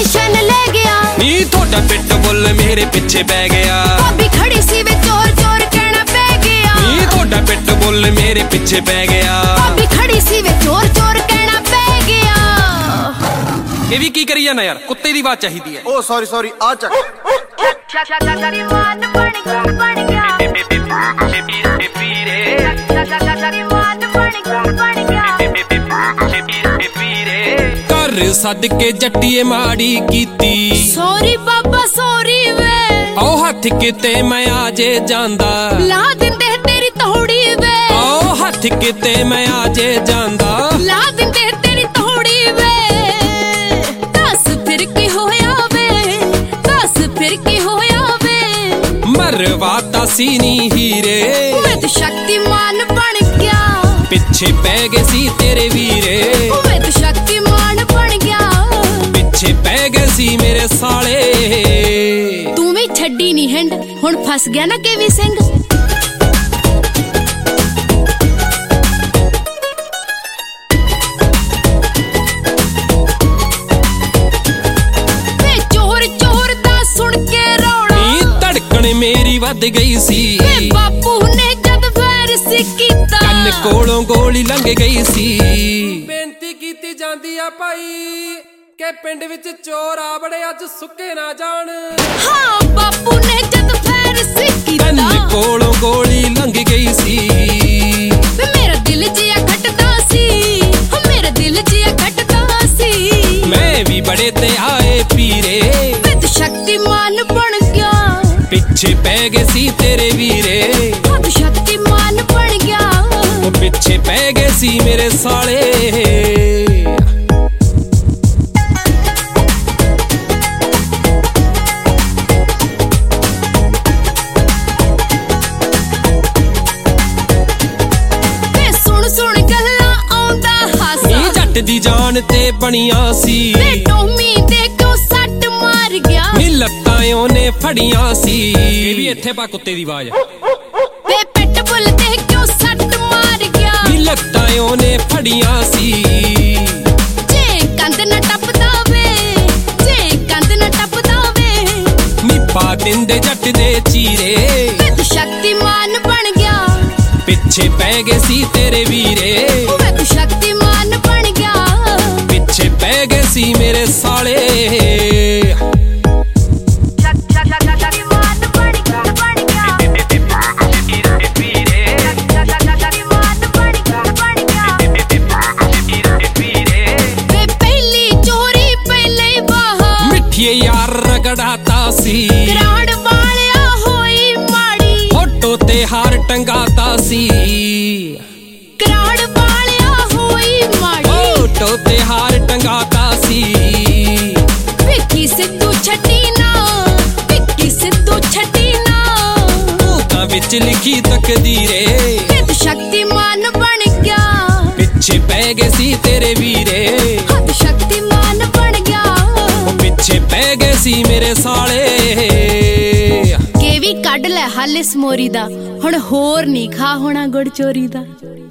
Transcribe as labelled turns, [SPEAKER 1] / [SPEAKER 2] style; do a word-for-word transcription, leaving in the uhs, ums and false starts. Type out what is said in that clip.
[SPEAKER 1] Tension ਲੈ ਗਿਆ
[SPEAKER 2] ਨੀ ਤੁਹਾਡਾ ਪਿੱਟ ਬੁੱਲ ਮੇਰੇ ਪਿੱਛੇ ਪੈ ਗਿਆ
[SPEAKER 1] ਭਾਬੀ ਖੜੀ ਸੀ ਵੇ ਚੋਰ ਚੋਰ ਕਹਿਣਾ ਪੈ ਗਿਆ
[SPEAKER 2] ਨੀ ਤੁਹਾਡਾ ਪਿੱਟ ਬੁੱਲ ਮੇਰੇ ਪਿੱਛੇ ਪੈ ਗਿਆ
[SPEAKER 1] ਭਾਬੀ ਖੜੀ ਸੀ ਵੇ ਚੋਰ ਚੋਰ ਕਹਿਣਾ ਪੈ ਗਿਆ
[SPEAKER 2] ਇਹ ਵੀ ਕੀ ਕਰੀ ਜਾਣਾ ਯਾਰ ਕੁੱਤੇ ਦੀ ਆਵਾਜ਼ ਚਾਹੀਦੀ ਹੈ
[SPEAKER 3] ਓ ਸੌਰੀ ਸੌਰੀ ਆ ਚੱਕ
[SPEAKER 1] ਸ਼ਰੀਮਾਨ ਬਣ ਗਿਆ ਬਣ ਗਿਆ
[SPEAKER 2] ਘਰ ਸੱਦ ਕੇ ਜੱਟੀਏ ਮਾੜੀ ਕੀਤੀ
[SPEAKER 1] ਸੌਰੀ ਬਾਬਾ ਸੌਰੀ ਵੇ
[SPEAKER 2] ਆਓ ਹੱਥ ਕਿਤੇ ਮੈਂ ਆਜੇ ਜਾਂਦਾ
[SPEAKER 1] ਲਾ ਦਿੰਦੇ ਤੇਰੀ ਤੌੜੀ ਵੇ
[SPEAKER 2] ਆਓ ਹੱਥ ਕਿਤੇ ਮੈਂ ਆਜੇ ਜਾਂਦਾ
[SPEAKER 1] ਲਾ ਦਿੰਦੇ ਤੇਰੀ ਤੌੜੀ ਵੇ ਦੱਸ ਫਿਰ ਕੀ ਹੋਇਆ ਵੇ ਦੱਸ ਫਿਰ ਕੀ ਹੋਇਆ ਵੇ
[SPEAKER 2] ਮਰਵਾਤਾ ਸੀ ਨੀ ਹੀਰੇ
[SPEAKER 1] ਮੈਂ ਤਾਂ ਸ਼ਕਤੀਮਾਨ ਬਣ ਗਿਆ
[SPEAKER 2] ਪਿੱਛੇ ਪੈ ਗਏ ਸੀ ਤੇਰੇ ਵੀਰੇ
[SPEAKER 1] ਮੈਂ ਤਾਂ ਸ਼ਕਤੀਮਾਨ ਬਣ ਗਿਆ
[SPEAKER 2] ਪਿੱਛੇ ਪੈ ਗਏ ਸੀ ਮੇਰੇ ਸਾਲੇ
[SPEAKER 1] ਤੂੰ ਵੀ ਛੱਡੀ ਨੀ ਹਿੰਡ ਹੁਣ ਫਸ ਗਿਆ ਨਾ ਕੇਵੀ ਸਿੰਘ ਵੇ ਚੋਰ ਚੋਰ ਦਾ ਸੁਣ ਕੇ ਰੌਲਾ
[SPEAKER 2] ਨੀ ਧੜਕਣ ਮੇਰੀ ਵੱਧ ਗਈ ਸੀ
[SPEAKER 1] ਵੇ ਬਾਪੂ ਨੇ ਜਦ ਫੈਰ ਸੀ ਕੀਤਾ
[SPEAKER 2] ਕੰਨ ਕੋਲੋਂ ਗੋਲੀ ਲੰਘ ਗਈ ਸੀ ਬੇਨਤੀ ਕੀਤੀ ਜਾਂਦੀ ਆ ਭਾਈ ਕਿ ਪਿੰਡ ਵਿੱਚ ਚੋਰ ਆ ਬੜੇ ਅੱਜ ਸੁੱਕੇ ਨਾ ਜਾਣ
[SPEAKER 1] ਹਾਂ ਬਾਪੂ ਨੇ ਜਦ ਫੈਰ ਸੀ ਕੀਤਾ
[SPEAKER 2] ਕੰਨ ਕੋਲੋਂ ਗੋਲੀ ਲੰਘ ਗਈ ਸੀ
[SPEAKER 1] ਵੇ ਮੇਰਾ ਦਿਲ ਜਿਹਾ ਖਟਦਾ ਸੀ ਹੋ ਮੇਰਾ ਦਿਲ ਜਿਹਾ ਖਟਦਾ ਸੀ
[SPEAKER 2] ਮੈਂ ਵੀ ਬੜੇ ਤੇ ਆਏ ਪੀਰੇ
[SPEAKER 1] ਵੇ ਤੂੰ ਸ਼ਕਤੀਮਾਨ ਬਣ ਗਿਆ
[SPEAKER 2] ਪਿੱਛੇ ਪੈ ਗਏ ਸੀ ਤੇਰੇ ਵੀਰੇ
[SPEAKER 1] ਹਾਂ ਤੂੰ ਸ਼ਕਤੀਮਾਨ ਬਣ ਗਿਆ
[SPEAKER 2] ਉਹ ਪਿੱਛੇ ਪੈ ਗਏ ਸੀ ਮੇਰੇ ਸਾਲੇ
[SPEAKER 1] ਵੇ ਸੁਣ ਸੁਣ ਗੱਲਾਂ ਆਉਂਦਾ ਹਾਸਾ
[SPEAKER 2] ਨੀ ਜੱਟ ਦੀ ਜਾਨ ਤੇ ਬਣੀਆਂ ਸੀ
[SPEAKER 1] ਵੇ ਟੋਮੀ ਤੇ ਕਿਉਂ ਸੱਟ ਮਾਰ ਗਿਆ
[SPEAKER 2] ਨੀ ਲੱਤਾਂ ਉਹਨੇ ਫੜੀਆਂ ਸੀ ਇਹ ਵੀ ਇੱਥੇ ਪਾ ਕੁੱਤੇ ਦੀ ਆਵਾਜ਼
[SPEAKER 1] ਵੇ ਪਿੱਟ ਬੁੱਲ ਤੇ ਕਿਉਂ ਸੱਟ ਮਾਰ ਗਿਆ
[SPEAKER 2] ਨੀ ਲੱਤਾਂ ਉਹਨੇ ਫੜੀਆਂ ਸੀ
[SPEAKER 1] ਜੇ ਕੰਧ ਨਾ ਟੱਪਦਾ ਵੇ ਜੇ ਕੰਧ ਨਾ ਟੱਪਦਾ ਵੇ
[SPEAKER 2] ਨੀ ਪਾ ਦਿੰਦੇ ਜੱਟ ਦੇ ਚੀਰੇ
[SPEAKER 1] ਵੇ ਤੂੰ ਸ਼ਕਤੀਮਾਨ ਬਣ ਗਿਆ
[SPEAKER 2] ਪਿੱਛੇ ਪੈ ਗਏ ਸੀ ਤੇਰੇ ਵੀਰੇ
[SPEAKER 1] ਵੇ ਤੂੰ ਸ਼ਕਤੀਮਾਨ ਬਣ ਗਿਆ
[SPEAKER 2] ਪਿੱਛੇ ਪੈ ਗਏ ਸੀ ਮੇਰੇ ਸਾਲੇ
[SPEAKER 1] ਸ਼ਕਤੀਮਾਨ ਬਣ ਗਿਆ ਬਣ ਗਿਆ ਸ਼ਕਤੀਮਾਨ ਬਣ ਗਿਆ ਬਣ ਗਿਆ ਵੇ ਪਹਿਲੀ ਚੋਰੀ ਪਹਿਲੇ ਬਾਹਾ
[SPEAKER 2] ਮਿੱਠੀਏ ਯਾਰ ਰਗੜਾਤਾ ਸੀ
[SPEAKER 1] ਗਰਾੜ ਵਾਲਿਆ ਹੋਈ ਮਾੜੀ
[SPEAKER 2] ਫੋਟੋ ਤੇ ਹਾਰ ਟੰਗਾਤਾ ਸੀ
[SPEAKER 1] ਗਰਾੜ ਵਾਲਿਆ ਹੋਈ ਮਾੜੀ
[SPEAKER 2] ਫੋਟੋ ਤੇ ਹਾਰ ਟੰਗਾਤਾ ਸੀ
[SPEAKER 1] ਵਿੱਕੀ ਸਿੱਧੂ ਛੱਡੀ ਨਾ ਵਿੱਕੀ ਸਿੱਧੂ ਛੱਡੀ ਨਾ
[SPEAKER 2] ਭੂਤਾਂ ਵਿੱਚ ਲਿਖੀ ਤਕਦੀਰੇ
[SPEAKER 1] ਵੇ ਤੂੰ ਸ਼ਕਤੀਮਾਨ ਬਣ ਗਿਆ
[SPEAKER 2] ਪਿੱਛੇ ਪੈ ਗਏ ਸੀ ਤੇਰੇ ਵੀਰੇ
[SPEAKER 1] ਹਾਂ ਤੂੰ ਸ਼ਕਤੀਮਾਨ ਬਣ ਗਿਆ
[SPEAKER 2] ਉਹ ਪਿੱਛੇ ਪੈ ਗਏ ਸੀ ਮੇਰੇ ਸਾਲੇ
[SPEAKER 1] ਕੇ ਵੀ ਕੱਢ ਲੈ ਹਾਲੇ ਸਮੋਰੀ ਦਾ ਹੁਣ ਹੋਰ ਨਹੀਂ ਖਾ ਹੋਣਾ ਗੁੜ ਚੋਰੀ ਦਾ।